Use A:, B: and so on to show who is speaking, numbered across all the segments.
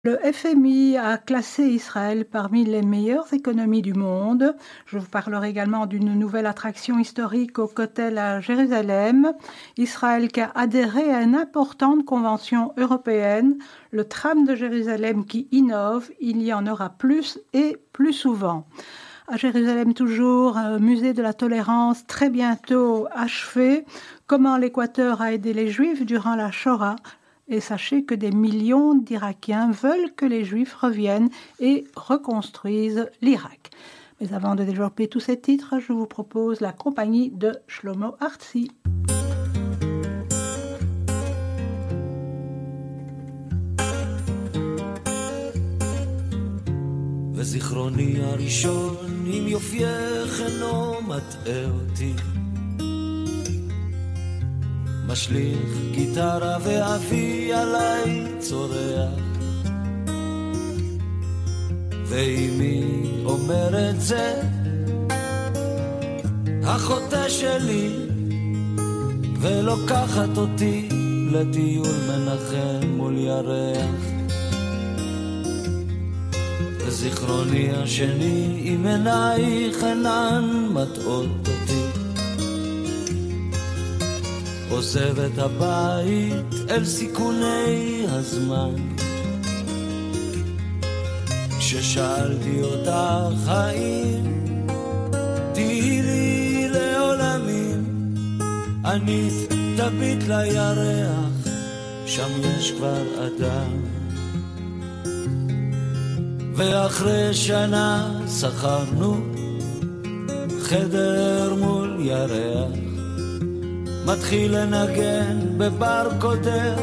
A: Le FMI a classé Israël parmi les meilleures économies du monde. Je vous parlerai également d'une nouvelle attraction historique au Kotel à Jérusalem. Israël qui a adhéré à une importante convention européenne, le tram de Jérusalem qui innove, il y en aura plus et plus souvent. À Jérusalem toujours, un musée de la tolérance très bientôt achevé. Comment l'Équateur a aidé les Juifs durant la Shoah. Et sachez que des millions d'Irakiens veulent que les Juifs reviennent et reconstruisent l'Irak. Mais avant de développer tous ces titres, je vous propose la compagnie de Shlomo Artzi.
B: וזיכרוני הראשון עם יופייך אינו מטעה אותי משליך גיטרה ואבי עליי צורח ואמי אומרת זה החוטא שלי ולוקחת אותי לטיול מנחם מול ירח וזיכרוני השני עם עינייך אינן מטעות אותי עוזב את הבית אל סיכוני הזמן כששאלתי אותך האם תהי לי לעולמים ענית תביט לירח שם יש כבר אדם ואחרי שנה שכרנו חדר מול ירח מתחיל לנגן בבר קודר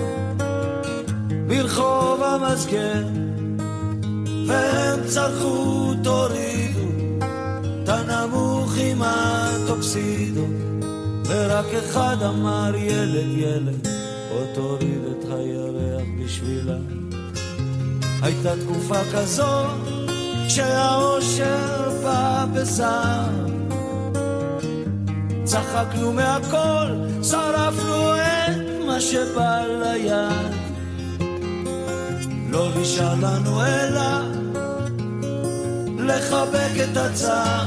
B: ברחוב המסגר והם צרחו תורידו תנמוך עם הטוקסידו ורק אחד אמר ילד ילד או תוריד את הירח בשבילה הייתה תקופה כזו שהאושר בא בזעם צחקנו מהכל, שרפנו את מה שבא ליד לא נשאר לנו אלא לחבק את הצער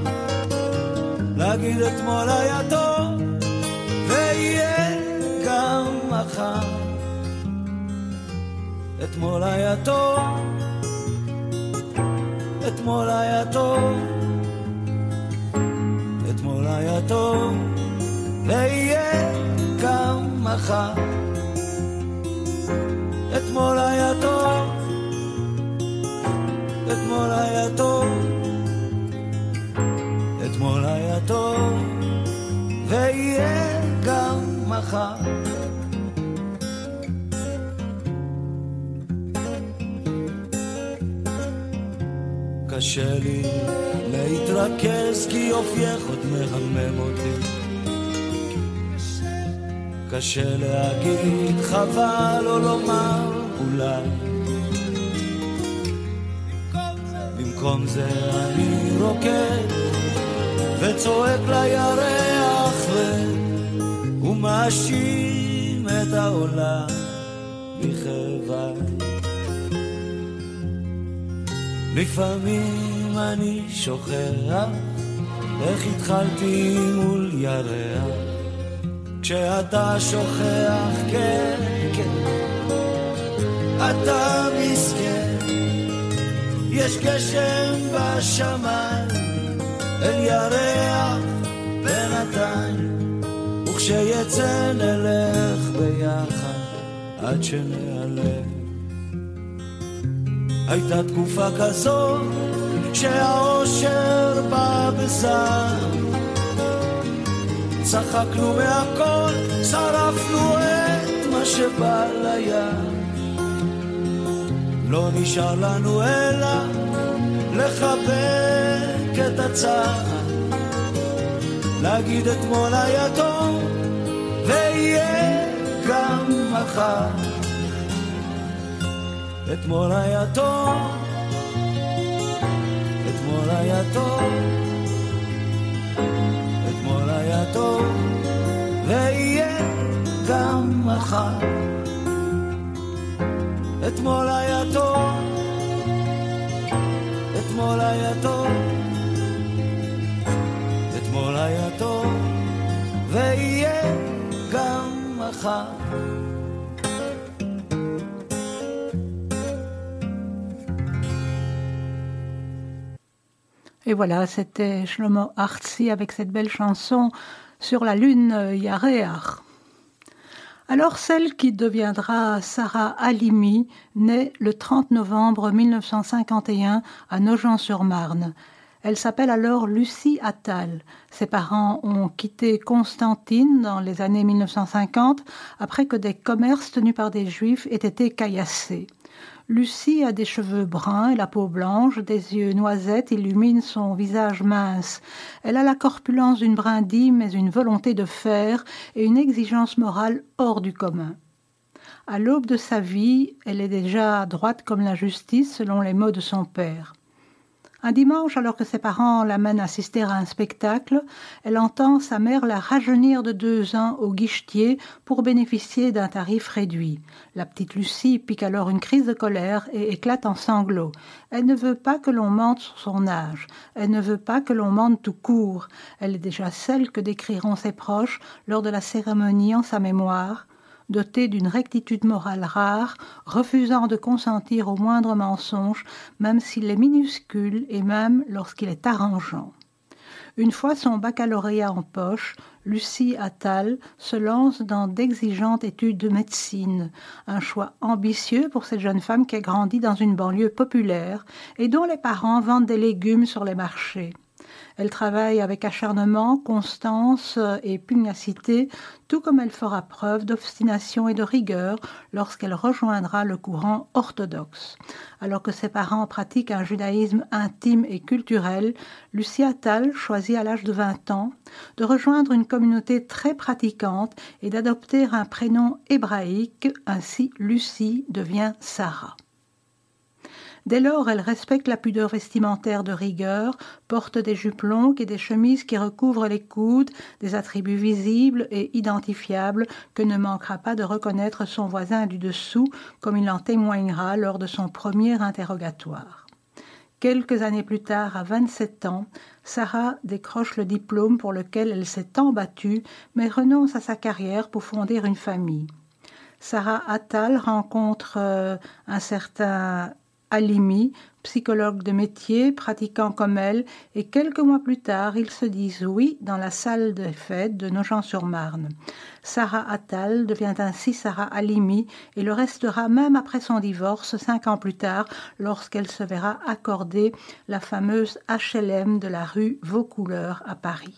B: להגיד אתמול היה טוב ויהיה גם מחר אתמול היה טוב אתמול היה טוב אתמול היה טוב ויהיה גם מחר אתמול היה טוב אתמול היה טוב אתמול היה טוב ויהיה גם מחר קשה לי להתרכז כי יופייך עוד מהמם אותי קשה להגיד חבל או לומר אולי במקום זה אני רוקד וצועק לירח ומאשים את העולם בכאבי לפעמים אני שוכח איך התחלתי מול ירח כשאתה שוכח כן כן אתה מסכן יש גשם בשמיים אל ירח בינתיים וכשיצא נלך ביחד עד שנעלם הייתה תקופה כזו שהאושר בא בזעם צחקנו מהכל, שרפנו את מה שבא ליד לא נשאר לנו אלא לחבק את הצער להגיד אתמול היה טוב ויהיה גם מחר אתמול היה טוב אתמול היה טוב אתמול היה טוב ויהיה גם מחר אתמול היה טוב, אתמול היה טוב, אתמול היה טוב, ויהיה גם מחר.
A: Et voilà, c'était Shlomo Artzi avec cette belle chanson sur la lune Yareach. Alors celle qui deviendra Sarah Halimi naît le 30 novembre 1951 à Nogent-sur-Marne. Elle s'appelle alors Lucie Attal. Ses parents ont quitté Constantine dans les années 1950 après que des commerces tenus par des juifs aient été caillassés. Lucie a des cheveux bruns et la peau blanche, des yeux noisettes illuminent son visage mince. Elle a la corpulence d'une brindille, mais une volonté de fer et une exigence morale hors du commun. À l'aube de sa vie, elle est déjà droite comme la justice, selon les mots de son père. Un dimanche, alors que ses parents l'amènent assister à un spectacle, elle entend sa mère la rajeunir de 2 ans au guichetier pour bénéficier d'un tarif réduit. La petite Lucie pique alors une crise de colère et éclate en sanglots. Elle ne veut pas que l'on mente sur son âge. Elle ne veut pas que l'on mente tout court. Elle est déjà celle que décriront ses proches lors de la cérémonie en sa mémoire. Dotée d'une rectitude morale rare, refusant de consentir au moindre mensonge, même s'il est minuscule et même lorsqu'il est arrangeant. Une fois son baccalauréat en poche, Lucie Attal se lance dans d'exigeantes études de médecine, un choix ambitieux pour cette jeune femme qui a grandi dans une banlieue populaire et dont les parents vendent des légumes sur les marchés. Elle travaille avec acharnement, constance et pugnacité, tout comme elle fera preuve d'obstination et de rigueur lorsqu'elle rejoindra le courant orthodoxe. Alors que ses parents pratiquent un judaïsme intime et culturel, Lucie Attal choisit à l'âge de 20 ans de rejoindre une communauté très pratiquante et d'adopter un prénom hébraïque, ainsi Lucie devient Sarah. Dès lors, elle respecte la pudeur vestimentaire de rigueur, porte des jupes longues et des chemises qui recouvrent les coudes, des attributs visibles et identifiables que ne manquera pas de reconnaître son voisin du dessous, comme il en témoignera lors de son premier interrogatoire. Quelques années plus tard, à 27 ans, Sarah décroche le diplôme pour lequel elle s'est tant battue, mais renonce à sa carrière pour fonder une famille. Sarah Attal rencontre un certain Halimi, psychologue de métier, pratiquant comme elle, et quelques mois plus tard, ils se disent oui dans la salle des fêtes de Nogent-sur-Marne. Sarah Attal devient ainsi Sarah Halimi et le restera même après son divorce 5 ans plus tard, lorsqu'elle se verra accorder la fameuse HLM de la rue Vaucouleurs à Paris.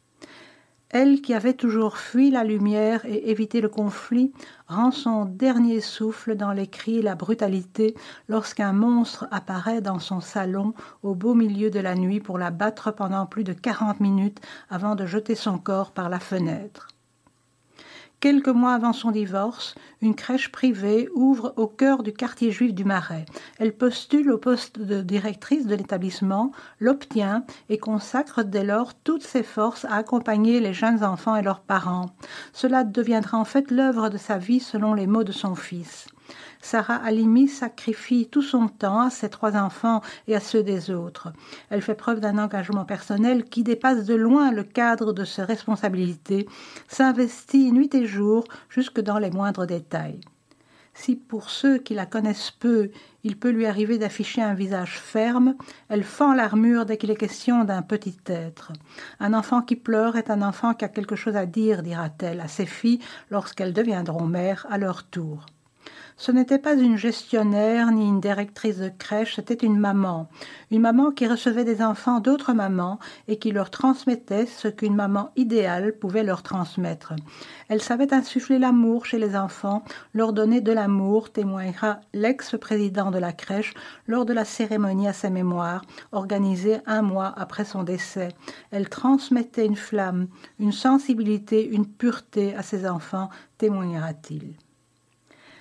A: Elle qui avait toujours fui la lumière et évité le conflit, rend son dernier souffle dans les cris et la brutalité lorsqu'un monstre apparaît dans son salon au beau milieu de la nuit pour la battre pendant plus de 40 minutes avant de jeter son corps par la fenêtre. Quelques mois avant son divorce, une crèche privée ouvre au cœur du quartier juif du Marais. Elle postule au poste de directrice de l'établissement, l'obtient et consacre dès lors toutes ses forces à accompagner les jeunes enfants et leurs parents. Cela deviendra en fait l'œuvre de sa vie selon les mots de son fils. Sarah Halimi sacrifie tout son temps à ses 3 enfants et à ceux des autres. Elle fait preuve d'un engagement personnel qui dépasse de loin le cadre de ses responsabilités, s'investit nuit et jour jusque dans les moindres détails. Si pour ceux qui la connaissent peu, il peut lui arriver d'afficher un visage ferme, elle fend l'armure dès qu'il est question d'un petit être. Un enfant qui pleure est un enfant qui a quelque chose à dire, dira-t-elle à ses filles lorsqu'elles deviendront mères à leur tour. Ce n'était pas une gestionnaire ni une directrice de crèche, c'était une maman qui recevait des enfants d'autres mamans et qui leur transmettait ce qu'une maman idéale pouvait leur transmettre. Elle savait insuffler l'amour chez les enfants, leur donner de l'amour, témoignera l'ex-président de la crèche lors de la cérémonie à sa mémoire, organisée 1 mois après son décès. Elle transmettait une flamme, une sensibilité, une pureté à ses enfants, témoignera-t-il.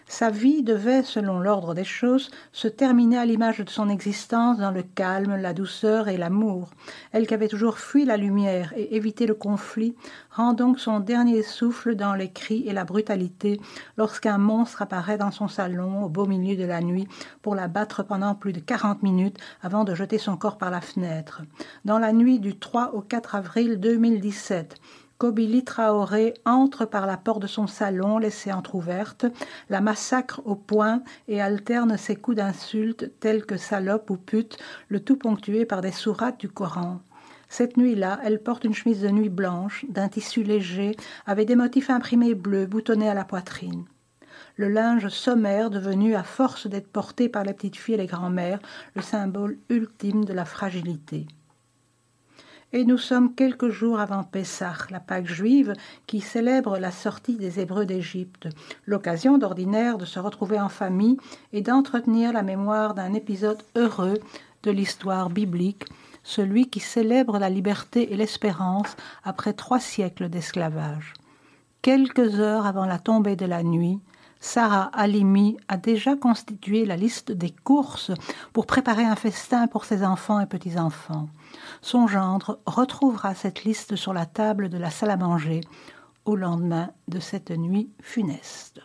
A: Sa vie devait, selon l'ordre des choses, se terminer à l'image de son existence dans le calme, la douceur et l'amour. Elle qui avait toujours fui la lumière et évité le conflit, rend donc son dernier souffle dans les cris et la brutalité lorsqu'un monstre apparaît dans son salon au beau milieu de la nuit pour la battre pendant plus de 40 minutes avant de jeter son corps par la fenêtre. Dans la nuit du 3 au 4 avril 2017, Kobili Traoré entre par la porte de son salon, laissée entr'ouverte, la massacre au poing et alterne ses coups d'insultes tels que salope ou pute, le tout ponctué par des sourates du Coran. Cette nuit-là, elle porte une chemise de nuit blanche, d'un tissu léger, avec des motifs imprimés bleus boutonnés à la poitrine. Le linge sommaire devenu, à force d'être porté par les petites filles et les grands-mères, le symbole ultime de la fragilité. Et nous sommes quelques jours avant Pessah, la Pâque juive, qui célèbre la sortie des Hébreux d'Égypte, l'occasion d'ordinaire de se retrouver en famille et d'entretenir la mémoire d'un épisode heureux de l'histoire biblique, celui qui célèbre la liberté et l'espérance après 3 siècles d'esclavage. Quelques heures avant la tombée de la nuit, Sarah Halimi a déjà constitué la liste des courses pour préparer un festin pour ses enfants et petits-enfants. Son gendre retrouvera cette liste sur la table de la salle à manger au lendemain de cette nuit funeste.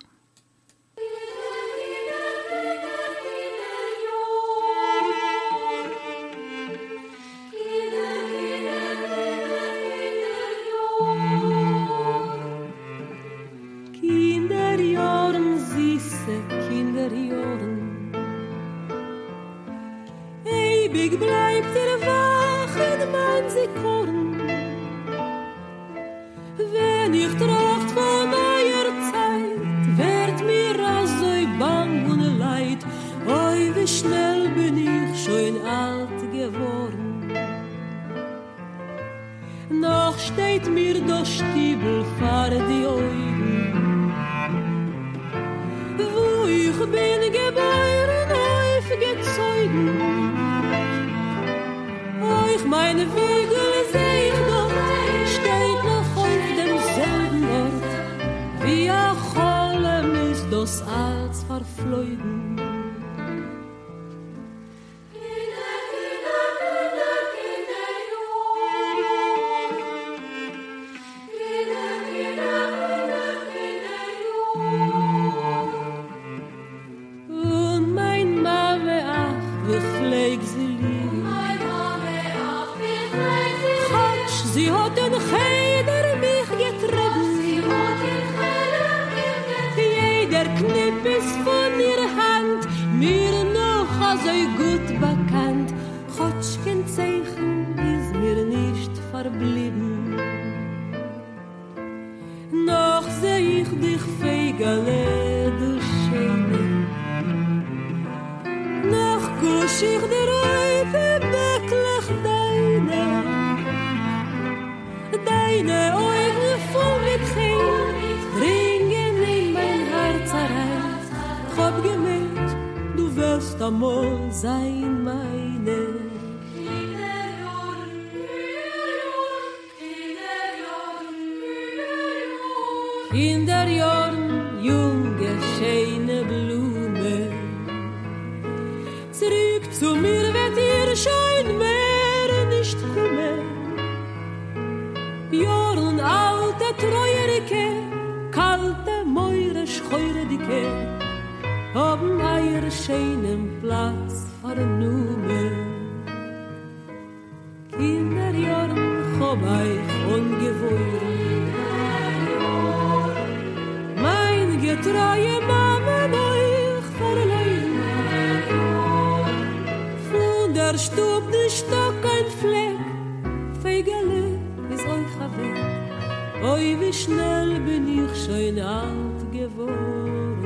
C: Ewig bleibt wach in mein Sekorn. Wenn ich tracht von neuer Zeit, wird mir also bang und leid. Oi, wie schnell bin ich schon alt geworden. Noch steht mir der Stiebel vor die Augen. Wo ich bin geboren, aufgezogen. Meine Flügel seh ich dort, steht noch auf demselben Ort, wie ein Cholem ist das als verflogen. Und mein Mame, ach, wie pfleg sie lieb. Sie hat den Cheder mich getrieben. Jeder Knipp ist von ihrer Hand mir noch so gut bekannt. Chotschken Zeichen ist mir nicht verblieben. Noch seh ich dich Feigele, du Schöne. Noch kusch ich der Räufe beklich deine. Deine Augen voll mit Tränen dringen in mein Herz herein. Ich hab gemerkt, du wirst einmal sein meine. In der Jahren, junge, schöne Blume. Zurück zu mir wird ihr schein mehr nicht kommen. Jorn alte Treuerike, kalte Meure scheuredike, haben eure schönen Platz vernommen. Kinderjorn hab ich ungewollt. Mein getreue Mama euch verleihen. Von der Stub nicht Stock ein Fleck, Feigele ist euch weg. Oi, wie schnell bin ich schon alt geworden.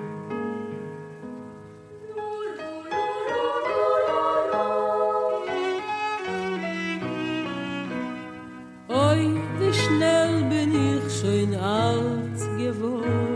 C: Oi, wie schnell bin ich schon alt geworden.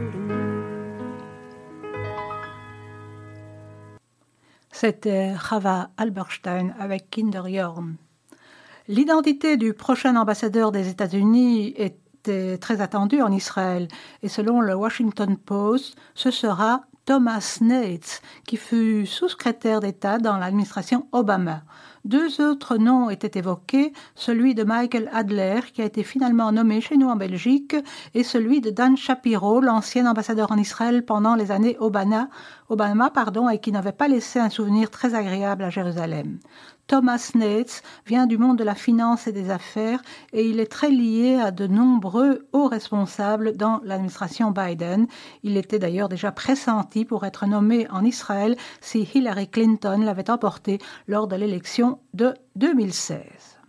A: C'était Chava Alberstein avec Kinderjorn. L'identité du prochain ambassadeur des États-Unis est était très attendu en Israël. Et selon le Washington Post, ce sera Thomas Nates, qui fut sous-secrétaire d'État dans l'administration Obama. 2 autres noms étaient évoqués, celui de Michael Adler, qui a été finalement nommé chez nous en Belgique, et celui de Dan Shapiro, l'ancien ambassadeur en Israël pendant les années Obama, et qui n'avait pas laissé un souvenir très agréable à Jérusalem. Thomas Nates vient du monde de la finance et des affaires et il est très lié à de nombreux hauts responsables dans l'administration Biden. Il était d'ailleurs déjà pressenti pour être nommé en Israël si Hillary Clinton l'avait emporté lors de l'élection de 2016.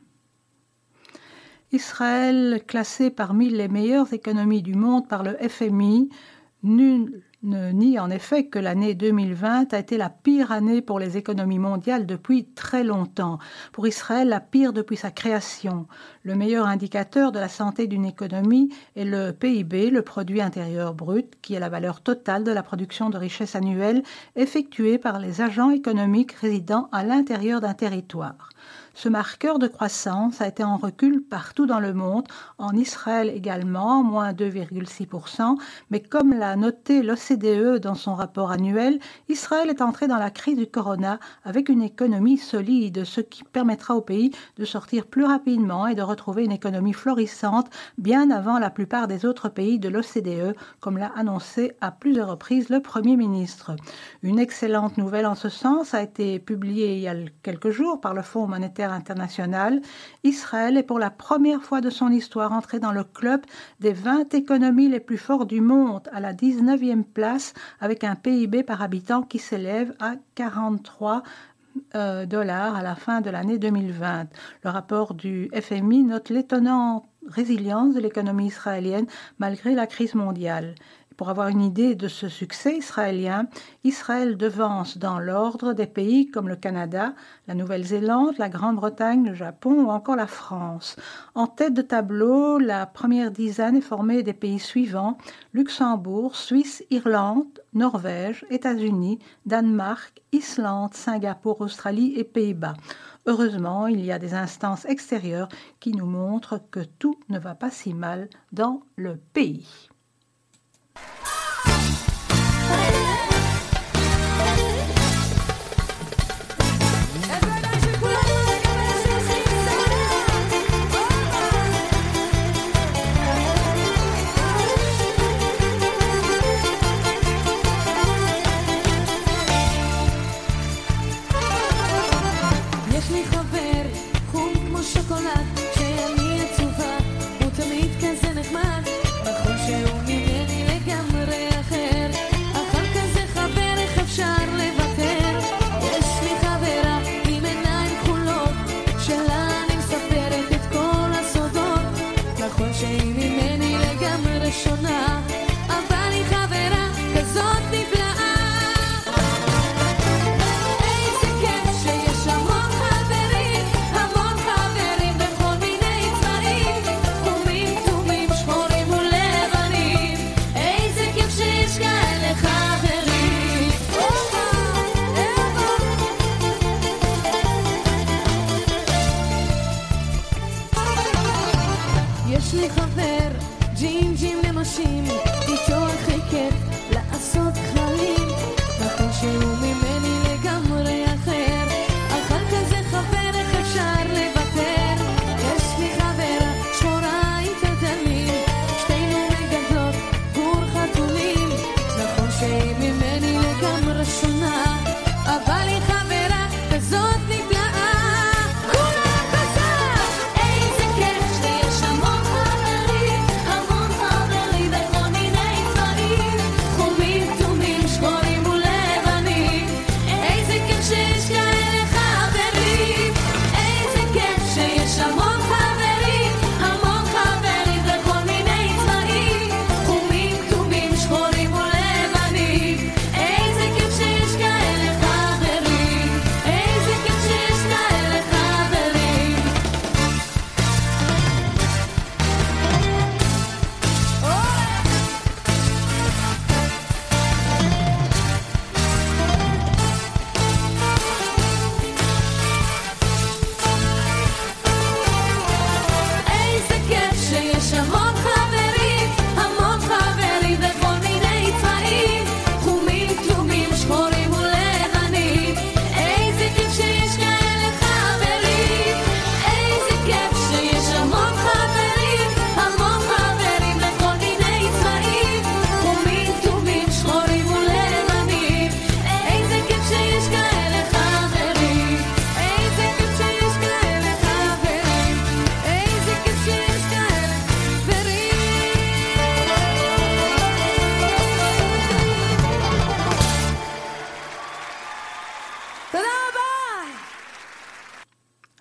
A: Israël, classé parmi les meilleures économies du monde par le FMI, nul ne nie en effet que l'année 2020 a été la pire année pour les économies mondiales depuis très longtemps. Pour Israël, la pire depuis sa création. Le meilleur indicateur de la santé d'une économie est le PIB, le produit intérieur brut, qui est la valeur totale de la production de richesse annuelle effectuée par les agents économiques résidant à l'intérieur d'un territoire. Ce marqueur de croissance a été en recul partout dans le monde, en Israël également, moins 2,6%, mais comme l'a noté l'OCDE dans son rapport annuel, Israël est entré dans la crise du corona avec une économie solide, ce qui permettra au pays de sortir plus rapidement et de retrouver une économie florissante bien avant la plupart des autres pays de l'OCDE, comme l'a annoncé à plusieurs reprises le Premier ministre. Une excellente nouvelle en ce sens a été publiée il y a quelques jours par le Fonds monétaire international. Israël est pour la première fois de son histoire entré dans le club des 20 économies les plus fortes du monde, à la 19e place, avec un PIB par habitant qui s'élève à 43 dollars à la fin de l'année 2020. Le rapport du FMI note l'étonnante résilience de l'économie israélienne malgré la crise mondiale. Pour avoir une idée de ce succès israélien, Israël devance dans l'ordre des pays comme le Canada, la Nouvelle-Zélande, la Grande-Bretagne, le Japon ou encore la France. En tête de tableau, la première dizaine est formée des pays suivants: Luxembourg, Suisse, Irlande, Norvège, États-Unis, Danemark, Islande, Singapour, Australie et Pays-Bas. Heureusement, il y a des instances extérieures qui nous montrent que tout ne va pas si mal dans le pays.
C: יש לי חבר, חום כמו שוקולד, שאני עצובה, הוא תמיד כזה נחמד, בחור שהוא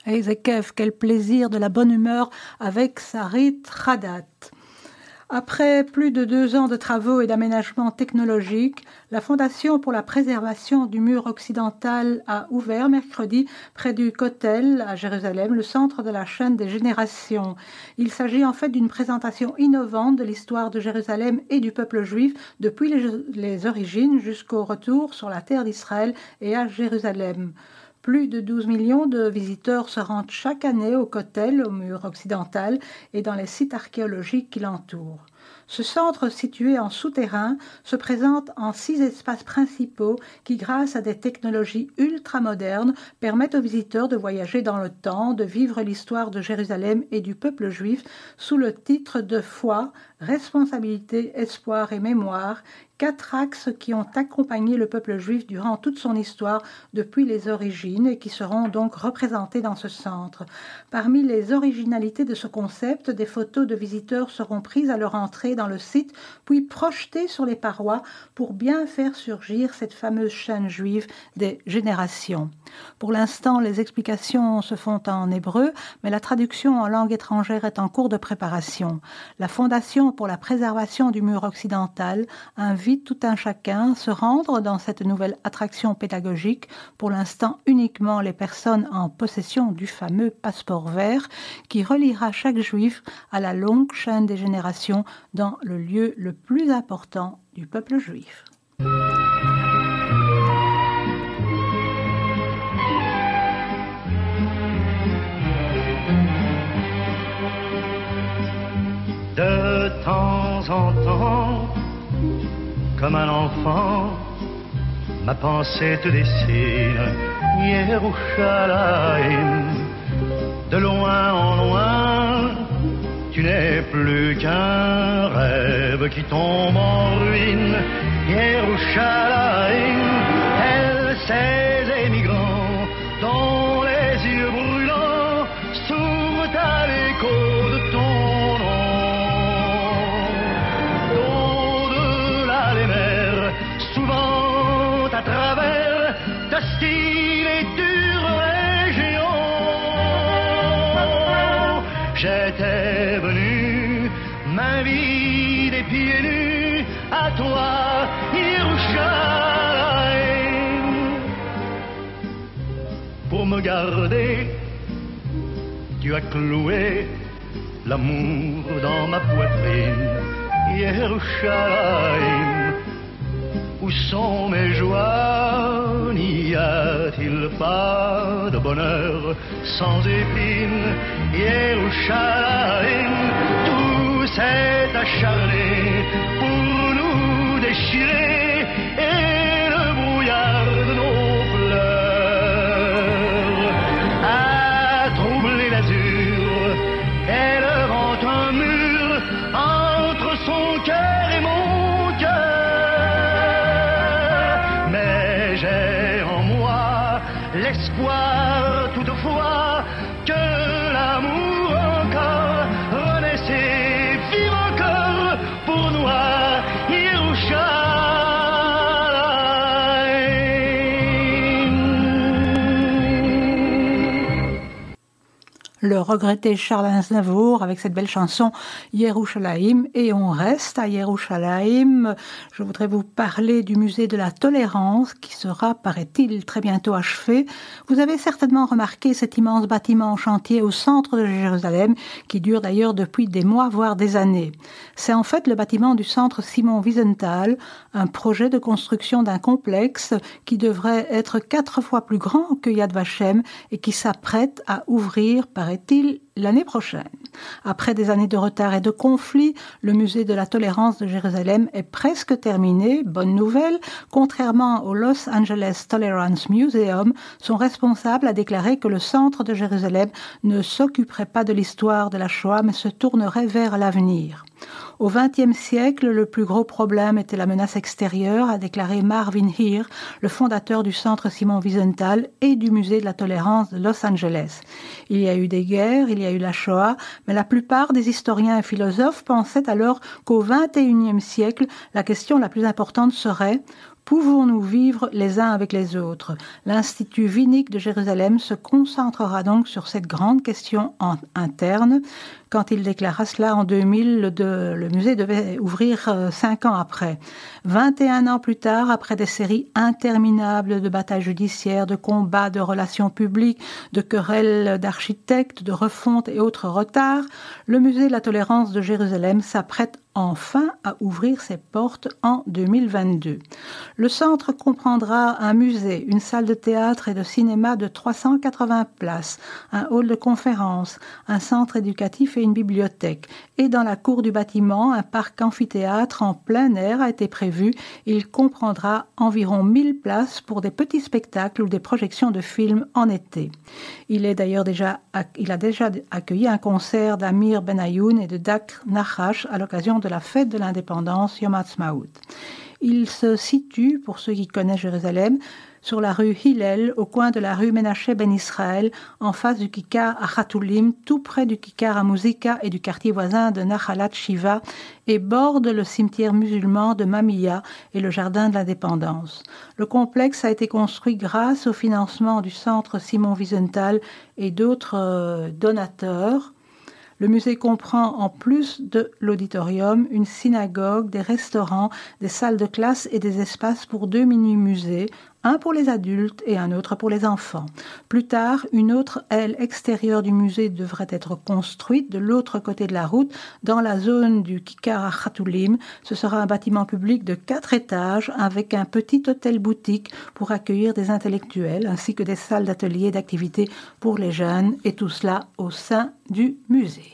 A: Ezekev, quel plaisir, de la bonne humeur avec Sarit Hadat. Après plus de 2 ans de travaux et d'aménagements technologiques, la Fondation pour la préservation du mur occidental a ouvert mercredi près du Kotel à Jérusalem, le centre de la chaîne des générations. Il s'agit en fait d'une présentation innovante de l'histoire de Jérusalem et du peuple juif depuis les origines jusqu'au retour sur la terre d'Israël et à Jérusalem. Plus de 12 millions de visiteurs se rendent chaque année au Kotel, au mur occidental, et dans les sites archéologiques qui l'entourent. Ce centre, situé en souterrain, se présente en 6 espaces principaux qui, grâce à des technologies ultramodernes, permettent aux visiteurs de voyager dans le temps, de vivre l'histoire de Jérusalem et du peuple juif sous le titre de foi, responsabilité, espoir et mémoire, 4 axes qui ont accompagné le peuple juif durant toute son histoire depuis les origines et qui seront donc représentés dans ce centre. Parmi les originalités de ce concept, des photos de visiteurs seront prises à leur entrée dans le site, puis projetées sur les parois pour bien faire surgir cette fameuse chaîne juive des générations. Pour l'instant, les explications se font en hébreu, mais la traduction en langue étrangère est en cours de préparation. La Fondation pour la préservation du mur occidental invite tout un chacun à se rendre dans cette nouvelle attraction pédagogique, pour l'instant uniquement les personnes en possession du fameux passeport vert qui reliera chaque juif à la longue chaîne des générations dans le lieu le plus important du peuple juif.
B: De temps en temps, comme un enfant, ma pensée te dessine Yerushalayim. De loin en loin, tu n'es plus qu'un rêve qui tombe en ruine. Yerushalayim, elle, ces émigrants, dont les yeux brûlants s'ouvrent à l'écho de ton à travers d'hostiles et dures régions. J'étais venu, main vide et pieds nus, à toi, Yerushalayim. Pour me garder, tu as cloué l'amour dans ma poitrine, Yerushalayim. Où sont mes joies? N'y a-t-il pas de bonheur sans épines? Yerushalayim, tout s'est acharné pour nous déchirer, et le brouillard de nos fleurs a troublé l'azur et le vent un mur entre son cœur et mon cœur. J'ai en moi l'espoir toutefois que l'amour encore renaissait, vive encore pour nous à Yerushalayim.
A: Le regretté Charles Aznavour avec cette belle chanson Yerushalayim, et on reste à Yerushalayim. Je voudrais vous parler du musée de la tolérance qui sera, paraît-il, très bientôt achevé. Vous avez certainement remarqué cet immense bâtiment en chantier au centre de Jérusalem qui dure d'ailleurs depuis des mois voire des années. C'est en fait le bâtiment du centre Simon Wiesenthal, un projet de construction d'un complexe qui devrait être 4 fois plus grand que Yad Vashem et qui s'apprête à ouvrir, paraît-il, l'année prochaine. Après des années de retard et de conflits, le musée de la tolérance de Jérusalem est presque terminé. Bonne nouvelle, contrairement au Los Angeles Tolerance Museum, son responsable a déclaré que le centre de Jérusalem ne s'occuperait pas de l'histoire de la Shoah, mais se tournerait vers l'avenir. Au XXe siècle, le plus gros problème était la menace extérieure, a déclaré Marvin Heer, le fondateur du centre Simon Wiesenthal et du musée de la tolérance de Los Angeles. Il y a eu des guerres, il y a eu la Shoah, mais la plupart des historiens et philosophes pensaient alors qu'au XXIe siècle, la question la plus importante serait: Pouvons-nous vivre les uns avec les autres? L'Institut Winnig de Jérusalem se concentrera donc sur cette grande question interne. Quand il déclara cela en 2000, le musée devait ouvrir 5 ans après. 21 ans plus tard, après des séries interminables de batailles judiciaires, de combats, de relations publiques, de querelles d'architectes, de refontes et autres retards, le musée de la tolérance de Jérusalem s'apprête enfin à ouvrir ses portes en 2022. Le centre comprendra un musée, une salle de théâtre et de cinéma de 380 places, un hall de conférences, un centre éducatif et une bibliothèque. Et dans la cour du bâtiment, un parc amphithéâtre en plein air a été prévu. Il comprendra environ 1000 places pour des petits spectacles ou des projections de films en été. Il a déjà accueilli un concert d'Amir Benayoun et de Dak Nachash à l'occasion de la fête de l'indépendance Yom Ha'atzmaut. Il se situe, pour ceux qui connaissent Jérusalem, sur la rue Hillel, au coin de la rue Menaché Ben Israël, en face du Kikar Achatoulim, tout près du Kikar Amuzika et du quartier voisin de Nachalat Shiva, et borde le cimetière musulman de Mamiya et le jardin de l'indépendance. Le complexe a été construit grâce au financement du centre Simon Wiesenthal et d'autres donateurs. Le musée comprend, en plus de l'auditorium, une synagogue, des restaurants, des salles de classe et des espaces pour 2 mini-musées, un pour les adultes et un autre pour les enfants. Plus tard, une autre aile extérieure du musée devrait être construite de l'autre côté de la route, dans la zone du Kikar Achatoulim. Ce sera un bâtiment public de 4 étages avec un petit hôtel-boutique pour accueillir des intellectuels, ainsi que des salles d'ateliers et d'activités pour les jeunes, et tout cela au sein du musée.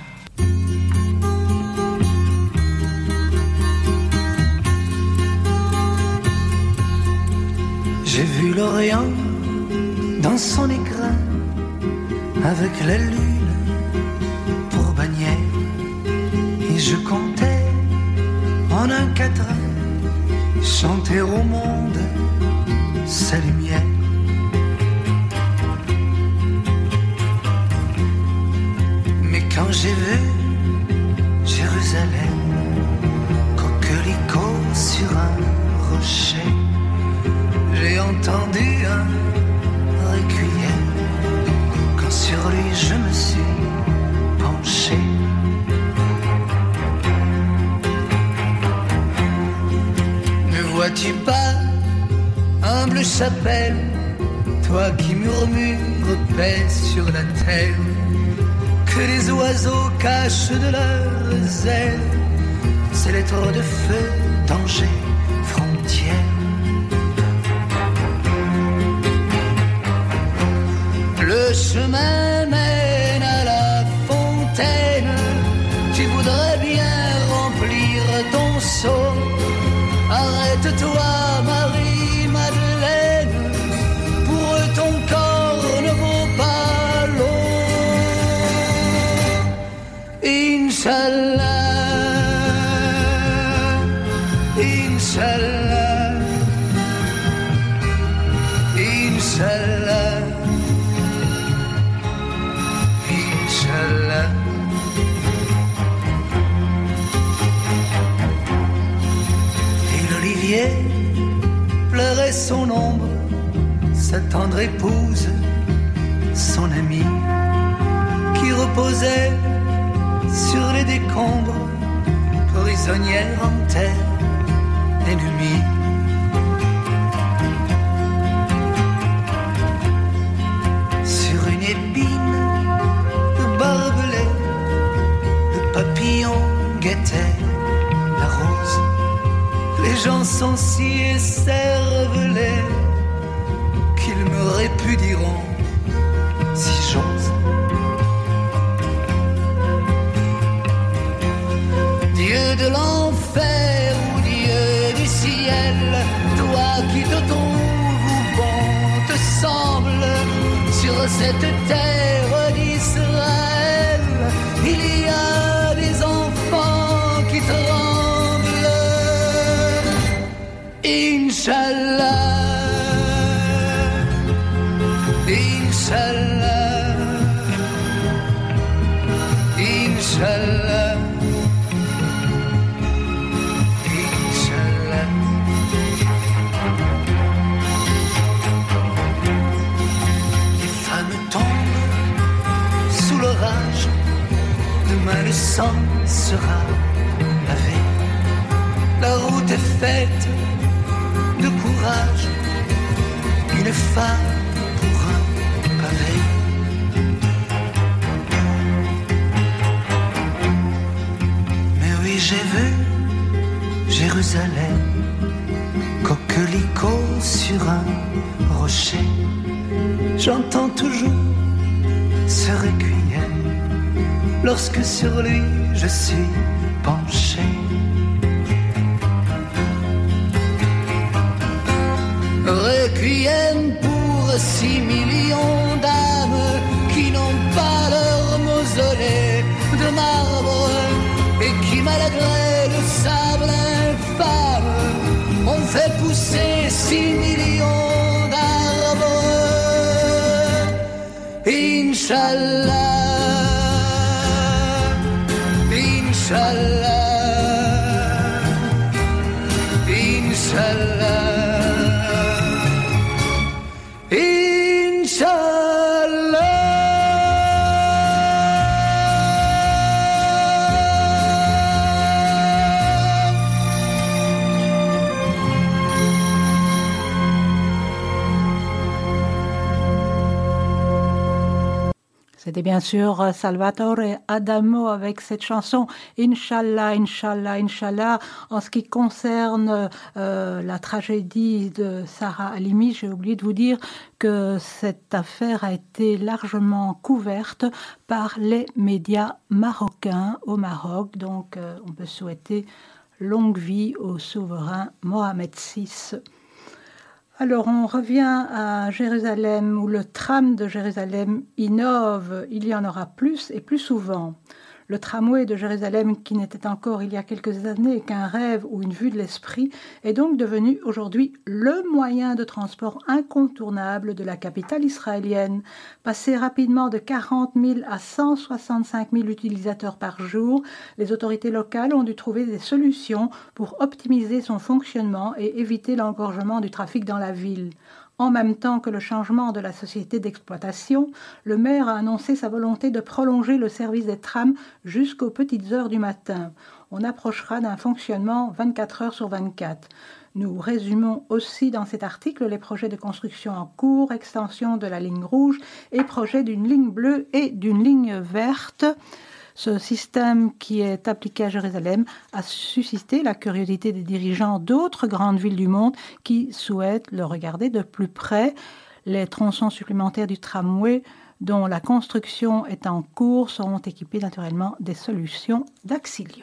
D: J'ai vu l'Orient dans son écrin, avec la lune pour bannière, et je comptais en un quatrain chanter au monde sa lumière. Mais quand j'ai vu Jérusalem, coquelicot sur un rocher, j'ai entendu un requiem, quand sur lui je me suis penché. Ne vois-tu pas, humble chapelle, toi qui murmures paix sur la terre, que les oiseaux cachent de leurs ailes ces lettres de feu, danger, frontière. Le chemin mène à la fontaine, tu voudrais bien remplir ton seau. Arrête-toi, Marie-Madeleine, pour ton corps ne vaut pas l'eau. Inch'Allah, Inch'Allah, Inch'Allah. Et l'olivier pleurait son ombre, sa tendre épouse, son amie, qui reposait sur les décombres, prisonnière en terre ennemie. Sur une épine barbelé, le papillon guettait la rose. Les gens sont si écervelés qu'ils me répudieront si j'ose. Dieu de l'enfer ou Dieu du ciel, toi qui te trouves bon te semble, sur cette terre d'Israël, il y a des enfants qui tremblent. Inch'Allah, Inch'Allah, Inch'Allah, Inch'Allah. sang sera lavé. La route est faite de courage, une femme pour un pavé. Mais oui, j'ai vu Jérusalem, coquelicot sur un rocher. J'entends toujours ce requiem lorsque sur lui je suis penché. Requiem pour 6 millions d'âmes qui n'ont pas leur mausolée de marbre et qui, malgré le sable infâme, ont fait pousser 6 millions d'arbres. Inch'Allah, Inch'Allah, Inch'Allah.
A: C'était bien sûr Salvatore Adamo avec cette chanson Inch'Allah, Inch'Allah, Inch'Allah. En ce qui concerne la tragédie de Sarah Halimi, j'ai oublié de vous dire que cette affaire a été largement couverte par les médias marocains au Maroc. Donc on peut souhaiter longue vie au souverain Mohamed VI. Alors, on revient à Jérusalem, où le tram de Jérusalem innove. Il y en aura plus et plus souvent. Le tramway de Jérusalem, qui n'était encore il y a quelques années qu'un rêve ou une vue de l'esprit, est donc devenu aujourd'hui le moyen de transport incontournable de la capitale israélienne. Passé rapidement de 40 000 à 165 000 utilisateurs par jour, les autorités locales ont dû trouver des solutions pour optimiser son fonctionnement et éviter l'engorgement du trafic dans la ville. En même temps que le changement de la société d'exploitation, le maire a annoncé sa volonté de prolonger le service des trams jusqu'aux petites heures du matin. On approchera d'un fonctionnement 24 heures sur 24. Nous résumons aussi dans cet article les projets de construction en cours, extension de la ligne rouge et projet d'une ligne bleue et d'une ligne verte. Ce système qui est appliqué à Jérusalem a suscité la curiosité des dirigeants d'autres grandes villes du monde qui souhaitent le regarder de plus près. Les tronçons supplémentaires du tramway dont la construction est en cours seront équipés naturellement des solutions d'Axilion.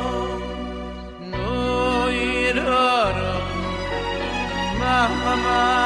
E: Mama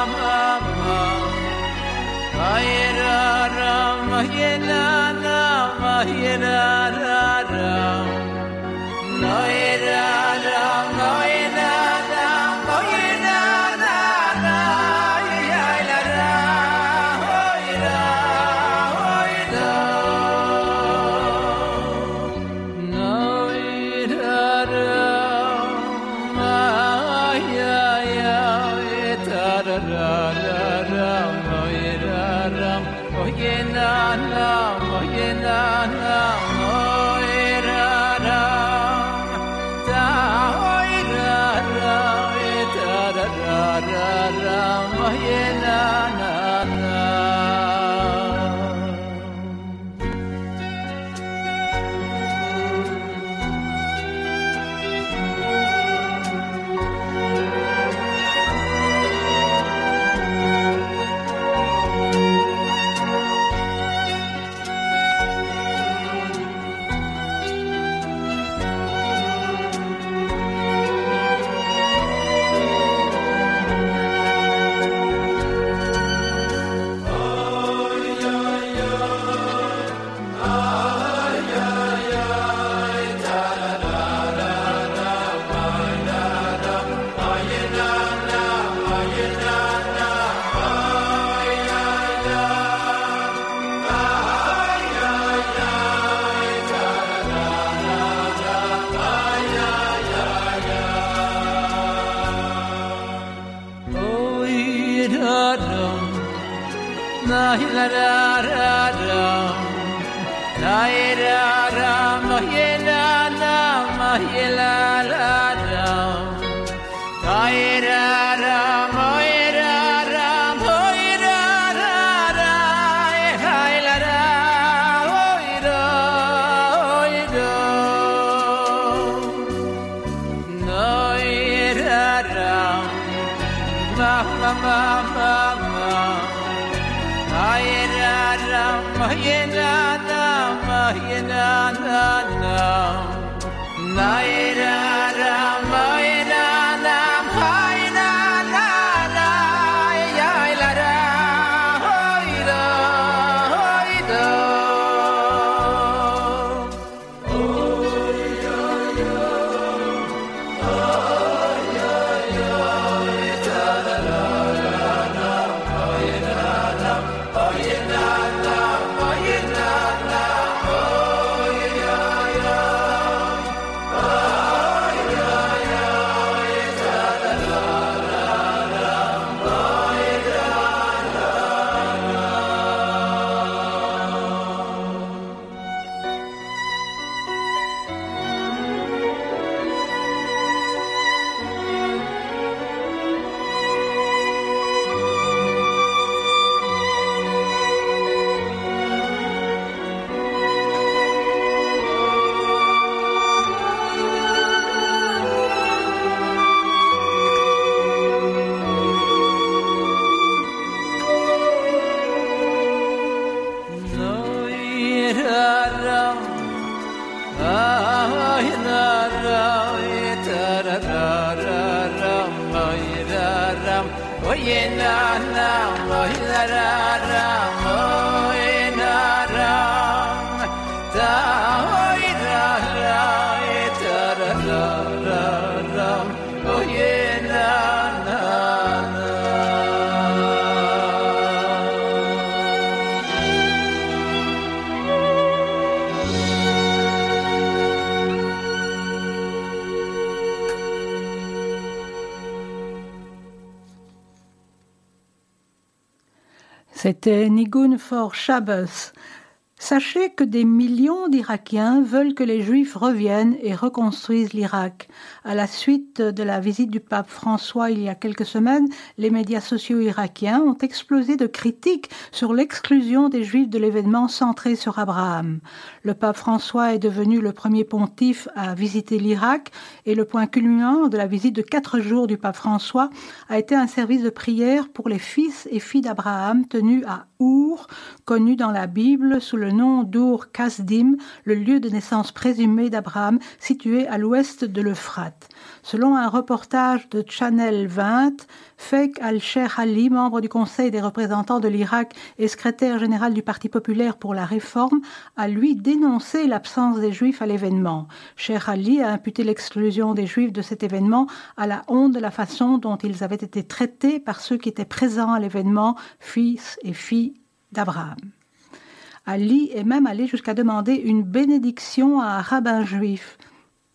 A: C'était Nigun for Shabbos. Sachez que des millions d'Irakiens veulent que les Juifs reviennent et reconstruisent l'Irak. À la suite de la visite du pape François il y a quelques semaines, les médias sociaux irakiens ont explosé de critiques sur l'exclusion des Juifs de l'événement centré sur Abraham. Le pape François est devenu le premier pontife à visiter l'Irak et le point culminant de la visite de 4 jours du pape François a été un service de prière pour les fils et filles d'Abraham tenu à Our, connu dans la Bible sous le nom d'Ur Kasdim, le lieu de naissance présumé d'Abraham situé à l'ouest de l'Euphrate. Selon un reportage de Channel 20, Faik al-Sheikh Ali, membre du Conseil des représentants de l'Irak et secrétaire général du Parti populaire pour la réforme, a lui dénoncé l'absence des Juifs à l'événement. Sheikh Ali a imputé l'exclusion des Juifs de cet événement à la honte de la façon dont ils avaient été traités par ceux qui étaient présents à l'événement, fils et filles d'Abraham. Ali est même allé jusqu'à demander une bénédiction à un rabbin juif.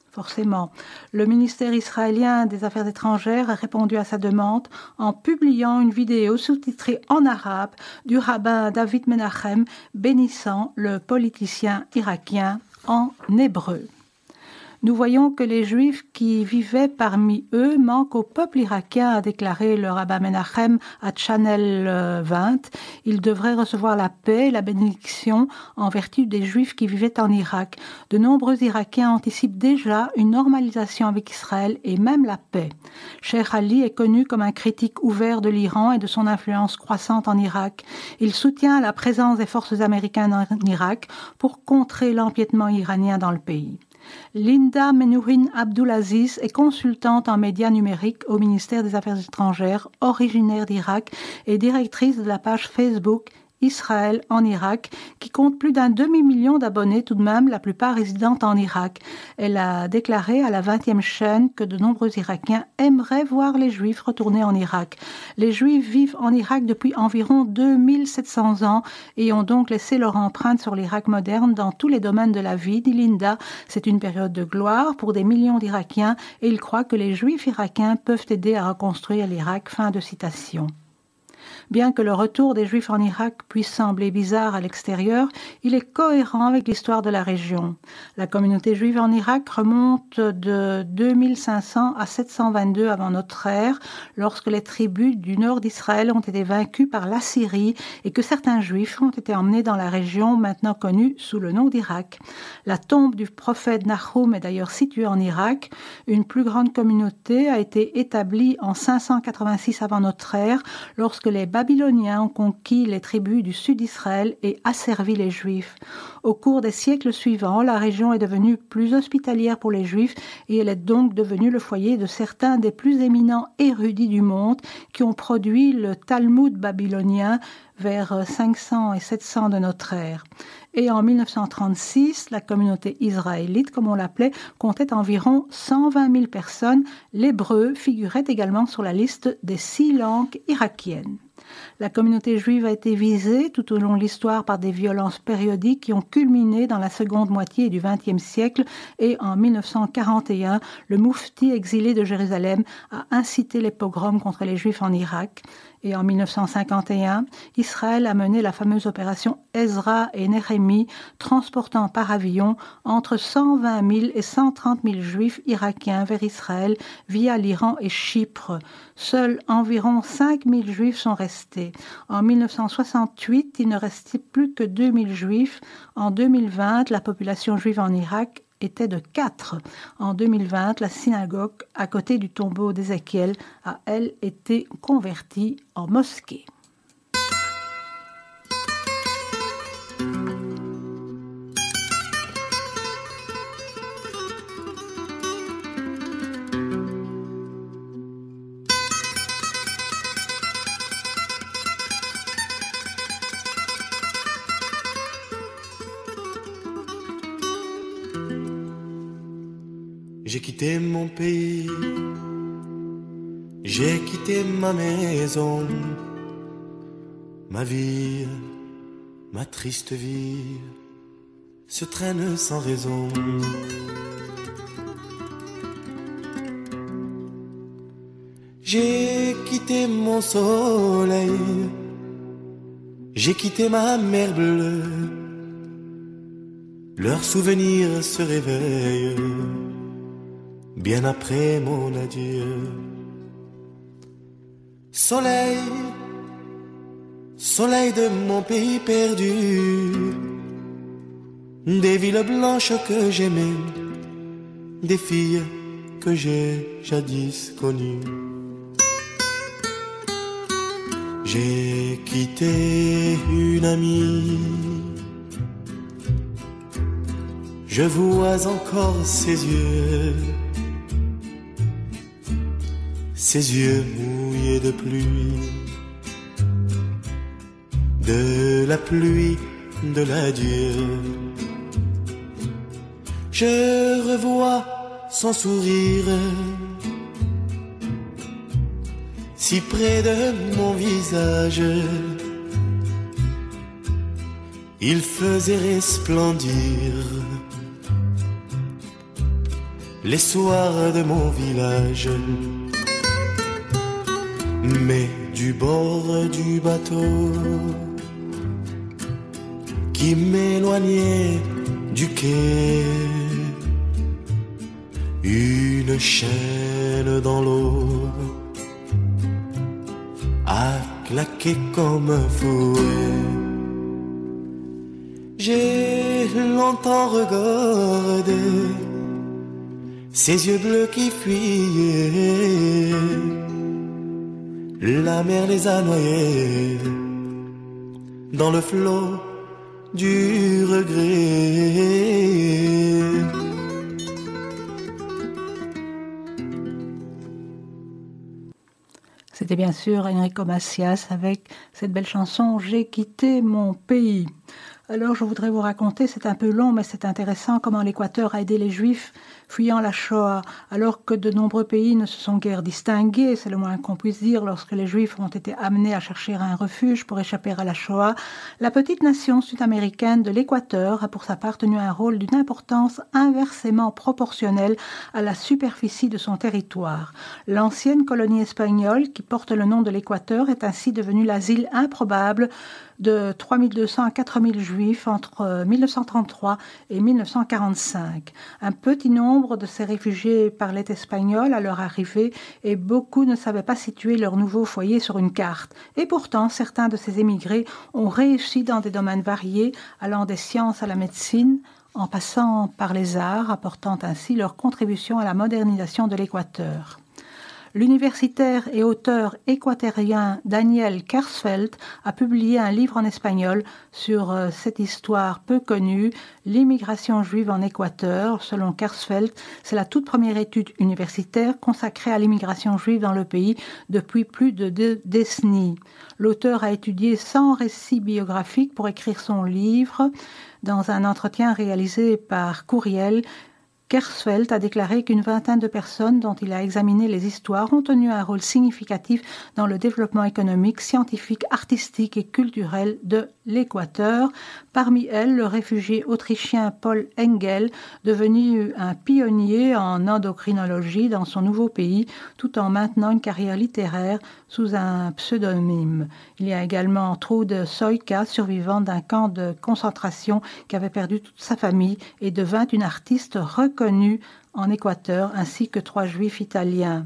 A: Forcément. Le ministère israélien des Affaires étrangères a répondu à sa demande en publiant une vidéo sous-titrée en arabe du rabbin David Menachem bénissant le politicien irakien en hébreu. Nous voyons que les Juifs qui vivaient parmi eux manquent au peuple irakien, a déclaré le rabbin Menachem à Channel 20. Ils devraient recevoir la paix et la bénédiction en vertu des Juifs qui vivaient en Irak. De nombreux Irakiens anticipent déjà une normalisation avec Israël et même la paix. Cheikh Ali est connu comme un critique ouvert de l'Iran et de son influence croissante en Irak. Il soutient la présence des forces américaines en Irak pour contrer l'empiètement iranien dans le pays. Linda Menouhin Abdulaziz est consultante en médias numériques au ministère des Affaires étrangères, originaire d'Irak et directrice de la page Facebook Israël en Irak, qui compte plus d'un demi-million d'abonnés tout de même, la plupart résidant en Irak. Elle a déclaré à la 20e chaîne que de nombreux Irakiens aimeraient voir les Juifs retourner en Irak. Les Juifs vivent en Irak depuis environ 2700 ans et ont donc laissé leur empreinte sur l'Irak moderne dans tous les domaines de la vie, dit Linda. C'est une période de gloire pour des millions d'Irakiens et il croit que les Juifs irakiens peuvent aider à reconstruire l'Irak. Fin de citation. Bien que le retour des Juifs en Irak puisse sembler bizarre à l'extérieur, il est cohérent avec l'histoire de la région. La communauté juive en Irak remonte de 2500 à 722 avant notre ère, lorsque les tribus du nord d'Israël ont été vaincues par l'Assyrie et que certains Juifs ont été emmenés dans la région maintenant connue sous le nom d'Irak. La tombe du prophète Nahum est d'ailleurs située en Irak. Une plus grande communauté a été établie en 586 avant notre ère, lorsque les Babyloniens ont conquis les tribus du sud d'Israël et asservi les Juifs. Au cours des siècles suivants, la région est devenue plus hospitalière pour les Juifs et elle est donc devenue le foyer de certains des plus éminents érudits du monde qui ont produit le Talmud babylonien vers 500 et 700 de notre ère. Et en 1936, la communauté israélite, comme on l'appelait, comptait environ 120 000 personnes. L'hébreu figurait également sur la liste des 6 langues irakiennes. La communauté juive a été visée tout au long de l'histoire par des violences périodiques qui ont culminé dans la seconde moitié du XXe siècle et en 1941, le moufti exilé de Jérusalem a incité les pogroms contre les Juifs en Irak. Et en 1951, Israël a mené la fameuse opération Ezra et Néhémie, transportant par avion entre 120 000 et 130 000 Juifs irakiens vers Israël via l'Iran et Chypre. Seuls environ 5 000 Juifs sont restés. En 1968, il ne restait plus que 2 000 Juifs. En 2020, la population juive en Irak était de 4. En 2020, la synagogue à côté du tombeau d'Ézéchiel a, elle, été convertie en mosquée.
E: J'ai quitté mon pays, j'ai quitté ma maison, ma vie, ma triste vie se traîne sans raison. J'ai quitté mon soleil, j'ai quitté ma mer bleue, leurs souvenirs se réveillent bien après mon adieu. Soleil, soleil de mon pays perdu, des villes blanches que j'aimais, des filles que j'ai jadis connues. J'ai quitté une amie, je vois encore ses yeux mouillés de pluie, de la pluie de l'adieu. Je revois son sourire si près de mon visage, il faisait resplendir les soirs de mon village. Mais du bord du bateau qui m'éloignait du quai, une chaîne dans l'eau a claqué comme un fouet. J'ai longtemps regardé ces yeux bleus qui fuyaient, la mer les a noyés dans le flot du regret.
A: C'était bien sûr Enrico Macias avec cette belle chanson « J'ai quitté mon pays ». Alors je voudrais vous raconter, c'est un peu long mais c'est intéressant, comment l'Équateur a aidé les Juifs fuyant la Shoah, alors que de nombreux pays ne se sont guère distingués, c'est le moins qu'on puisse dire, lorsque les Juifs ont été amenés à chercher un refuge pour échapper à la Shoah. La petite nation sud-américaine de l'Équateur a pour sa part tenu un rôle d'une importance inversement proportionnelle à la superficie de son territoire. L'ancienne colonie espagnole, qui porte le nom de l'Équateur, est ainsi devenue l'asile improbable de 3200 à 4000 Juifs entre 1933 et 1945. Un petit nombre de ces réfugiés parlaient espagnol à leur arrivée et beaucoup ne savaient pas situer leur nouveau foyer sur une carte. Et pourtant, certains de ces émigrés ont réussi dans des domaines variés, allant des sciences à la médecine, en passant par les arts, apportant ainsi leur contribution à la modernisation de l'Équateur. L'universitaire et auteur équatorien Daniel Kersfeld a publié un livre en espagnol sur cette histoire peu connue, l'immigration juive en Équateur. Selon Kersfeld, c'est la toute première étude universitaire consacrée à l'immigration juive dans le pays depuis plus de 2 décennies. L'auteur a étudié 100 récits biographiques pour écrire son livre. Dans un entretien réalisé par Courriel, Kersfeld a déclaré qu'une vingtaine de personnes dont il a examiné les histoires ont tenu un rôle significatif dans le développement économique, scientifique, artistique et culturel de l'Équateur. Parmi elles, le réfugié autrichien Paul Engel, devenu un pionnier en endocrinologie dans son nouveau pays, tout en maintenant une carrière littéraire sous un pseudonyme. Il y a également Trude Soyka, survivante d'un camp de concentration qui avait perdu toute sa famille et devint une artiste reconnue en Équateur, ainsi que 3 juifs italiens.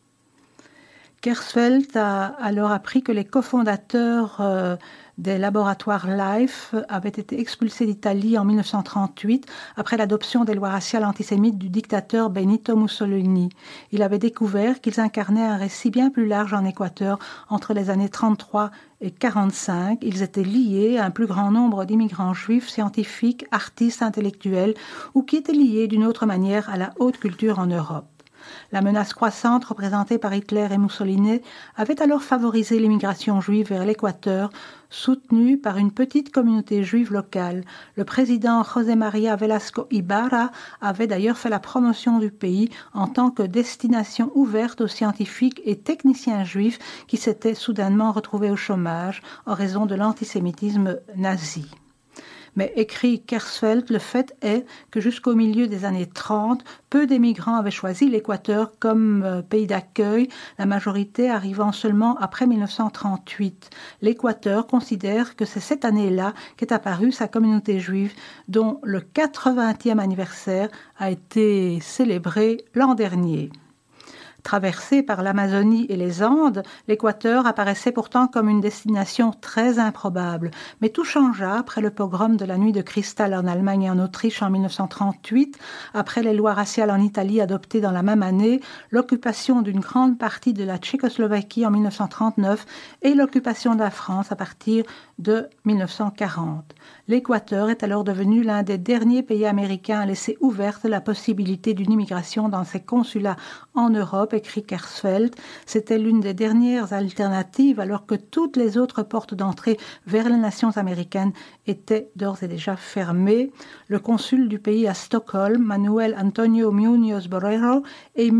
A: Kersfeld a alors appris que les cofondateurs des laboratoires Life avaient été expulsés d'Italie en 1938 après l'adoption des lois raciales antisémites du dictateur Benito Mussolini. Il avait découvert qu'ils incarnaient un récit bien plus large en Équateur entre les années 33 et 45. Ils étaient liés à un plus grand nombre d'immigrants juifs, scientifiques, artistes, intellectuels ou qui étaient liés d'une autre manière à la haute culture en Europe. La menace croissante représentée par Hitler et Mussolini avait alors favorisé l'immigration juive vers l'Équateur, soutenue par une petite communauté juive locale. Le président José María Velasco Ibarra avait d'ailleurs fait la promotion du pays en tant que destination ouverte aux scientifiques et techniciens juifs qui s'étaient soudainement retrouvés au chômage en raison de l'antisémitisme nazi. Mais, écrit Kersfeld, le fait est que jusqu'au milieu des années 30, peu d'émigrants avaient choisi l'Équateur comme pays d'accueil, la majorité arrivant seulement après 1938. L'Équateur considère que c'est cette année-là qu'est apparue sa communauté juive, dont le 80e anniversaire a été célébré l'an dernier. Traversé par l'Amazonie et les Andes, l'Équateur apparaissait pourtant comme une destination très improbable. Mais tout changea après le pogrom de la Nuit de Cristal en Allemagne et en Autriche en 1938, après les lois raciales en Italie adoptées dans la même année, l'occupation d'une grande partie de la Tchécoslovaquie en 1939 et l'occupation de la France à partir de 1940. L'Équateur est alors devenu l'un des derniers pays américains à laisser ouverte la possibilité d'une immigration dans ses consulats en Europe, écrit Kersfeld. C'était l'une des dernières alternatives alors que toutes les autres portes d'entrée vers les nations américaines étaient d'ores et déjà fermées. Le consul du pays à Stockholm, Manuel Antonio Muñoz Borrero, émit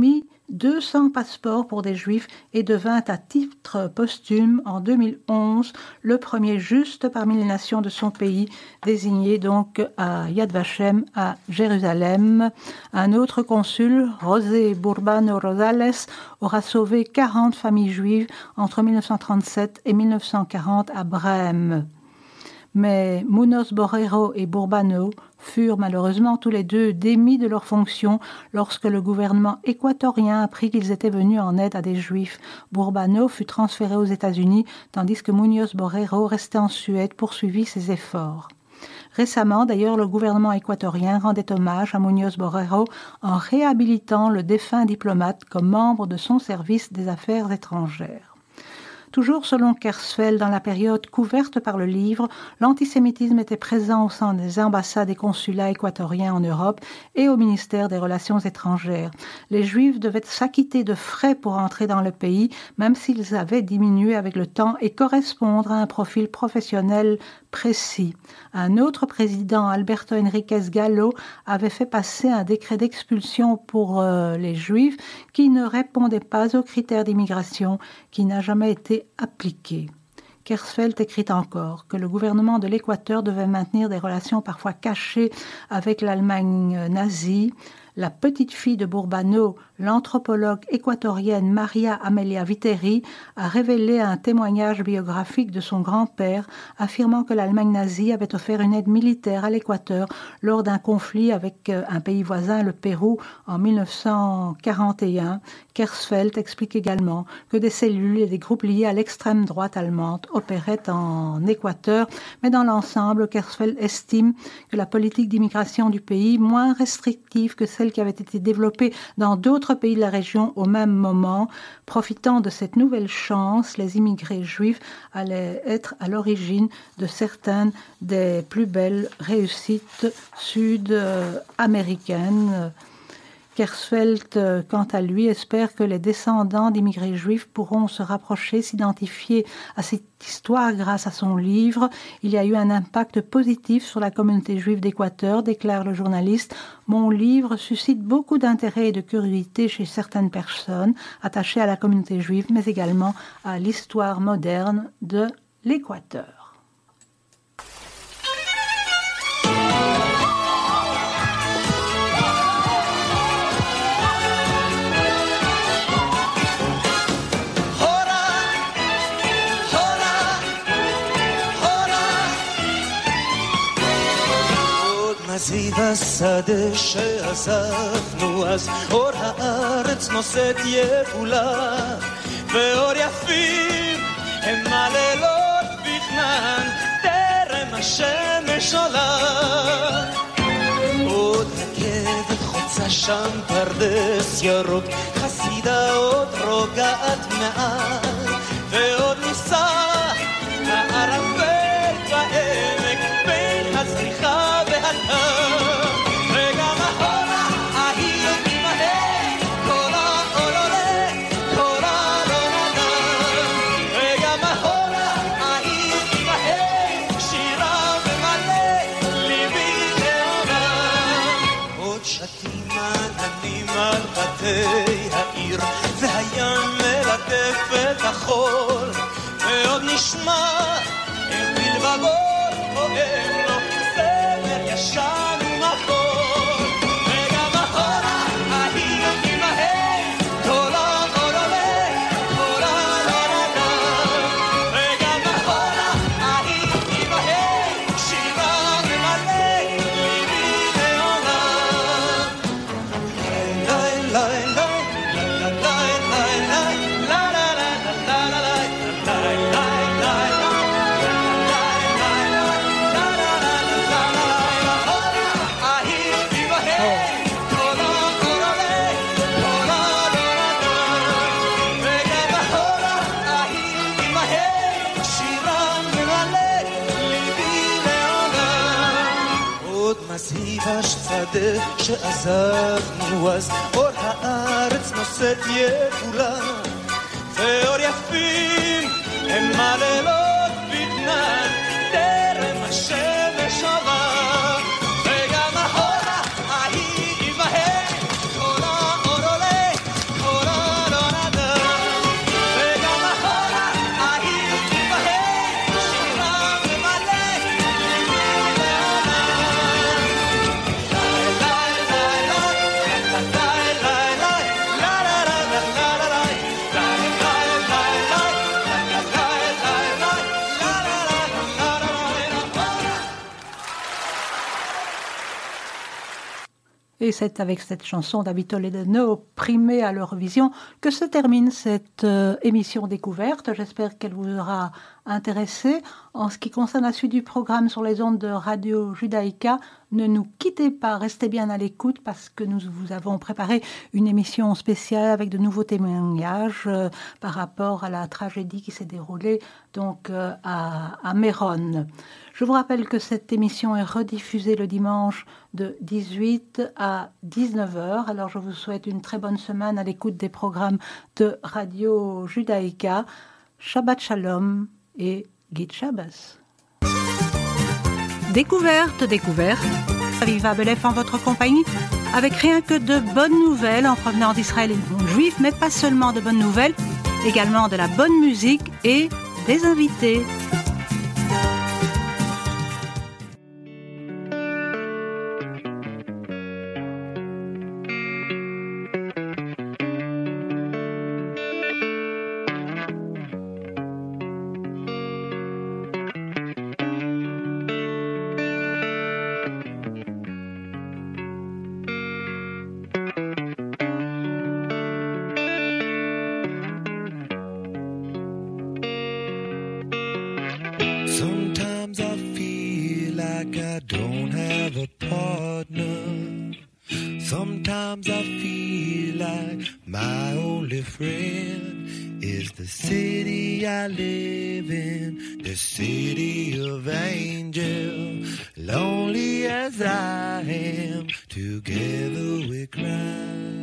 A: 200 passeports pour des juifs et devint à titre posthume en 2011 le premier juste parmi les nations de son pays, désigné donc à Yad Vashem à Jérusalem. Un autre consul, José Burbano Rosales, aura sauvé 40 familles juives entre 1937 et 1940 à Brême. Mais Munoz Borrero et Burbano furent malheureusement tous les deux démis de leurs fonctions lorsque le gouvernement équatorien apprit qu'ils étaient venus en aide à des juifs. Burbano fut transféré aux États-Unis tandis que Munoz Borrero restait en Suède, poursuivit ses efforts. Récemment, d'ailleurs, le gouvernement équatorien rendait hommage à Munoz Borrero en réhabilitant le défunt diplomate comme membre de son service des affaires étrangères. Toujours selon Kersfeld, dans la période couverte par le livre, l'antisémitisme était présent au sein des ambassades et consulats équatoriens en Europe et au ministère des Relations étrangères. Les Juifs devaient s'acquitter de frais pour entrer dans le pays, même s'ils avaient diminué avec le temps et correspondre à un profil professionnel précis. Un autre président, Alberto Enriquez Gallo, avait fait passer un décret d'expulsion pour les Juifs qui ne répondait pas aux critères d'immigration, qui n'a jamais été appliqué. Kersfeld écrit encore que le gouvernement de l'Équateur devait maintenir des relations parfois cachées avec l'Allemagne nazie. La petite fille de Burbano, l'anthropologue équatorienne Maria Amelia Viteri, a révélé un témoignage biographique de son grand-père affirmant que l'Allemagne nazie avait offert une aide militaire à l'Équateur lors d'un conflit avec un pays voisin, le Pérou, en 1941. Kersfeld explique également que des cellules et des groupes liés à l'extrême droite allemande opéraient en Équateur, mais dans l'ensemble, Kersfeld estime que la politique d'immigration du pays, moins restrictive que celle qui avait été développée dans d'autres pays de la région au même moment. Profitant de cette nouvelle chance, les immigrés juifs allaient être à l'origine de certaines des plus belles réussites sud-américaines. Kersfeld, quant à lui, espère que les descendants d'immigrés juifs pourront se rapprocher, s'identifier à cette histoire grâce à son livre. Il y a eu un impact positif sur la communauté juive d'Équateur, déclare le journaliste. Mon livre suscite beaucoup d'intérêt et de curiosité chez certaines personnes attachées à la communauté juive, mais également à l'histoire moderne de l'Équateur.
E: סביב השדה שעזבנו אז אור הארץ נושאת יבולה ואור יפים הם הלילות בכנען טרם השמש עולה עוד רכבת חוצה שם פרדס ירוק חסידה עוד רוגעת מעל ועוד ניסה הערפל בעמק בין הזריחה וגם אחורה ההיא ממהר כל האור עולה כל הלא נדם וגם אחורה ההיא ממהר שירה ומלא ליבי לעולם עוד שתים עננים על בתי העיר והים מלטף את החול ועוד נשמע הם בלבבות אוהב לו ישן ומחול וגם אחורה ההיא ממהר כל האור עולה כל הלא נדם וגם אחורה ההיא ממהר שירה ממלא ליבי לעולם ליי ליי השדה שעזבנו אז אור הארץ נושאת יבולה ואור יפים הם הלילות בגנן טרם השמש עולה וגם אחורה ההיא ממהר כל האור עולה כל
A: c'est avec cette chanson d'Abby Toledano, primée à l'Eurovision, que se termine cette émission découverte. J'espère qu'elle vous aura intéressé. En ce qui concerne la suite du programme sur les ondes de Radio Judaïka, ne nous quittez pas, restez bien à l'écoute parce que nous vous avons préparé une émission spéciale avec de nouveaux témoignages par rapport à la tragédie qui s'est déroulée donc à Méron. Je vous rappelle que cette émission est rediffusée le dimanche de 18 à 19h. Alors je vous souhaite une très bonne semaine à l'écoute des programmes de Radio Judaïka. Shabbat Shalom et Git Shabbos. Découverte. Aviva Belef en votre compagnie, avec rien que de bonnes nouvelles en provenance d'Israël et du monde juif, mais pas seulement de bonnes nouvelles, également de la bonne musique et des invités.
F: Sometimes I feel like I don't have a partner. Sometimes I feel like my only friend is the city I live in, the city of angels. Lonely as I am, together we cry.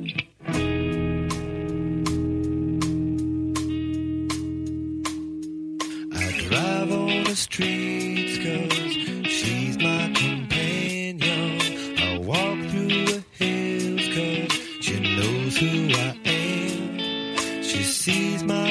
F: Drive on the streets 'cause she's my companion. I walk through the hills 'cause she knows who I am. She sees my